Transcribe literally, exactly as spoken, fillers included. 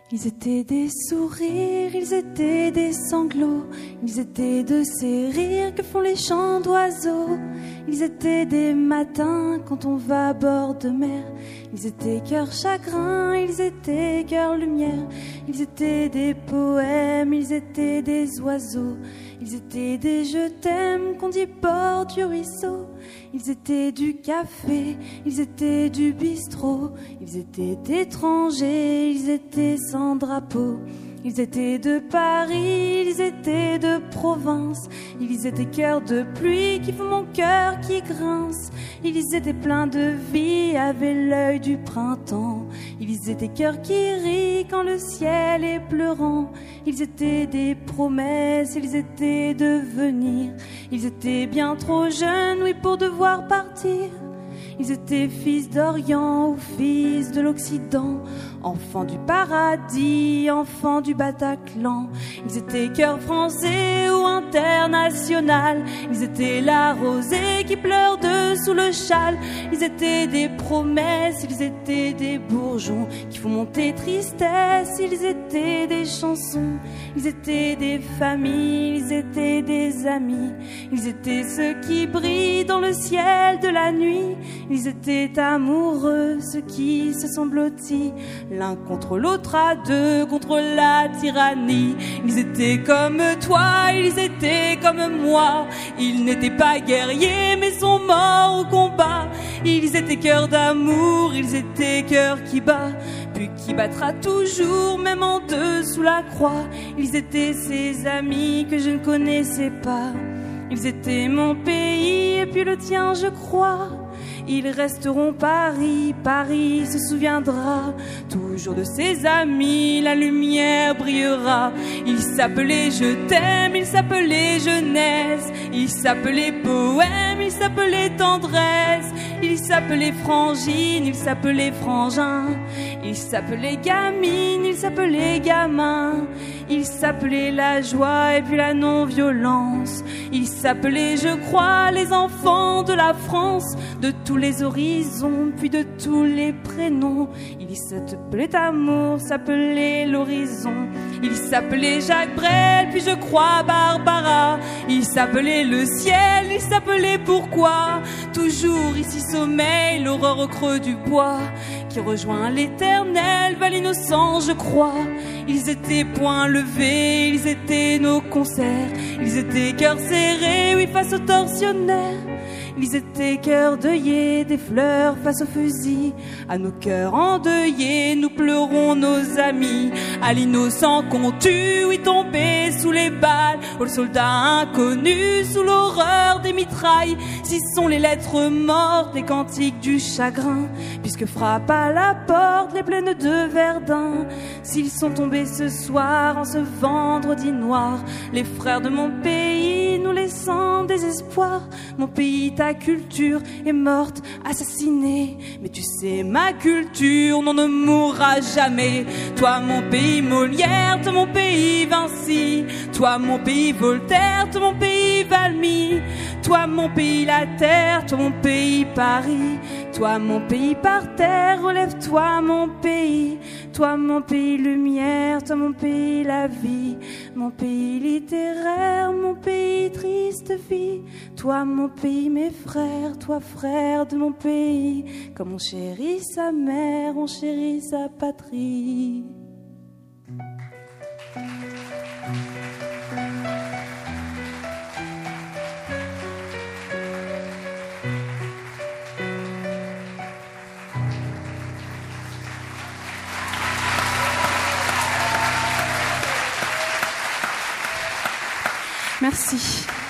Ils étaient des sourires, ils étaient des sanglots, ils étaient de ces rires que font les chants d'oiseaux. Ils étaient des matins quand on va à bord de mer, ils étaient cœur chagrin, ils étaient cœur lumière. Ils étaient des poèmes, ils étaient des oiseaux, ils étaient des je t'aime qu'on dit bord du ruisseau. Ils étaient du café, ils étaient du bistrot, ils étaient étrangers, ils étaient sans drapeau. Ils étaient de Paris, ils étaient de province, ils étaient cœurs de pluie qui font mon cœur qui grince. Ils étaient pleins de vie, avaient l'œil du printemps. Ils étaient cœurs qui rient quand le ciel est pleurant. Ils étaient des promesses, ils étaient de venir. Ils étaient bien trop jeunes, oui, pour devoir partir. Ils étaient fils d'Orient ou fils de l'Occident, enfants du paradis, enfants du Bataclan. Ils étaient cœur français ou international. Ils étaient la rosée qui pleure dessous le châle. Ils étaient des promesses, ils étaient des bourgeons qui font monter tristesse. Ils étaient des chansons, ils étaient des familles, ils étaient des amis. Ils étaient ceux qui brillent dans le ciel de la nuit. Ils étaient amoureux, ceux qui se sont blottis l'un contre l'autre à deux, contre la tyrannie. Ils étaient comme toi, ils étaient comme moi. Ils n'étaient pas guerriers, mais sont morts au combat. Ils étaient cœurs d'amour, ils étaient cœurs qui bat, puis qui battra toujours, même en dessous la croix. Ils étaient ces amis que je ne connaissais pas. Ils étaient mon pays et puis le tien, je crois. Ils resteront Paris, Paris se souviendra toujours de ses amis, la lumière brillera. Ils s'appelaient je t'aime, ils s'appelaient jeunesse, ils s'appelaient poème, ils s'appelaient tendresse, ils s'appelaient frangine, ils s'appelaient frangin, ils s'appelaient gamine, ils s'appelaient gamin, ils s'appelaient la joie et puis la non-violence. Ils s'appelaient, je crois, les enfants de la France, de tous les horizons, puis de tous les prénoms. Il s'appelait amour, s'appelait l'horizon. Il s'appelait Jacques Brel, puis je crois Barbara. Il s'appelait le ciel, il s'appelait pourquoi. Toujours ici sommeille l'aurore au creux du bois, qui rejoint l'éternel val innocent, je crois. Ils étaient poings levés, ils étaient nos concerts. Ils étaient cœurs serrés, oui, face aux tortionnaires. Ils étaient cœurs deuillés, des fleurs face aux fusils. À nos cœurs endeuillés, nous pleurons nos amis. À l'innocent qu'on tue, oui, tombé sous les balles. Aux soldats inconnus, sous l'horreur des mitrailles. Si sont les lettres mortes, les cantiques du chagrin, puisque frappent à la porte les plaines de Verdun. S'ils sont tombés ce soir, en ce vendredi noir, les frères de mon pays, nous laissant désespoir. Mon pays, ta culture est morte, assassinée. Mais tu sais, ma culture, non, ne mourra jamais. Toi, mon pays, Molière, toi, mon pays, Vinci. Toi, mon pays, Voltaire, toi, mon pays, Valmy. Toi, mon pays, la terre, toi, mon pays, Paris. Toi, mon pays, par terre, relève-toi, mon pays. Toi, mon pays, lumière, toi, mon pays, la vie. Mon pays littéraire, mon pays, triste vie. Toi, mon pays, mes frères, toi, frère de mon pays. Comme on chérit sa mère, on chérit sa patrie. Merci.